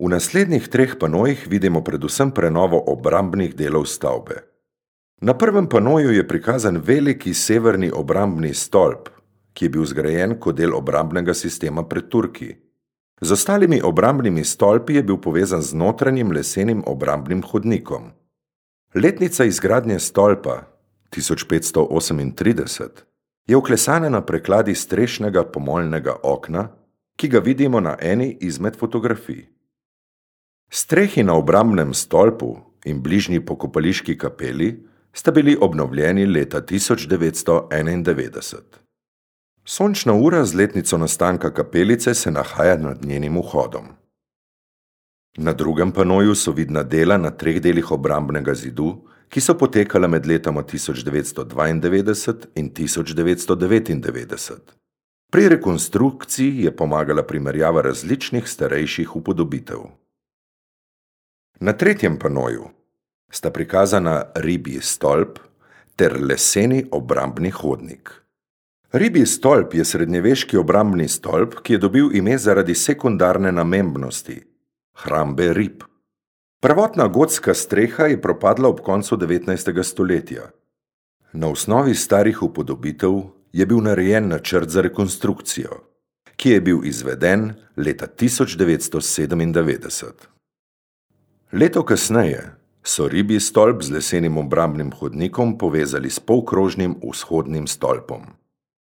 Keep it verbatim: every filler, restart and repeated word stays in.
V naslednjih treh panojih vidimo predvsem prenovo obrambnih delov stavbe. Na prvem panoju je prikazan veliki severni obrambni stolp, ki je bil zgrajen kot del obrambnega sistema pred Turki. Z ostalimi obrambnimi stolpi je bil povezan z notranjim lesenim obrambnim hodnikom. Letnica izgradnje stolpa, tisoč petsto osemintrideset, je vklesana na prekladi strešnega pomoljnega okna, ki ga vidimo na eni izmed fotografij. Strehi na obrambnem stolpu in bližnji pokopališki kapeli sta bili obnovljeni leta tisoč devetsto enaindevetdeset. Sončna ura z letnico nastanka kapelice se nahaja nad njenim vhodom. Na drugem panoju so vidna dela na treh delih obrambnega zidu, ki so potekala med letoma tisoč devetsto dvaindevetdeset in tisoč devetsto devetindevetdeset. Pri rekonstrukciji je pomagala primerjava različnih starejših upodobitev. Na tretjem panoju sta prikazana ribji stolp ter leseni obrambni hodnik. Ribji stolp je srednjeveški obrambni stolp, ki je dobil ime zaradi sekundarne namembnosti – hrambe rib. Prvotna gotska streha je propadla ob koncu devetnajstega stoletja. Na osnovi starih upodobitev je bil narejen načrt za rekonstrukcijo, ki je bil izveden leta tisoč devetsto sedemindevetdeset. Leto kasneje so ribji stolp z lesenim obrambnim hodnikom povezali s polkrožnim vzhodnim stolpom.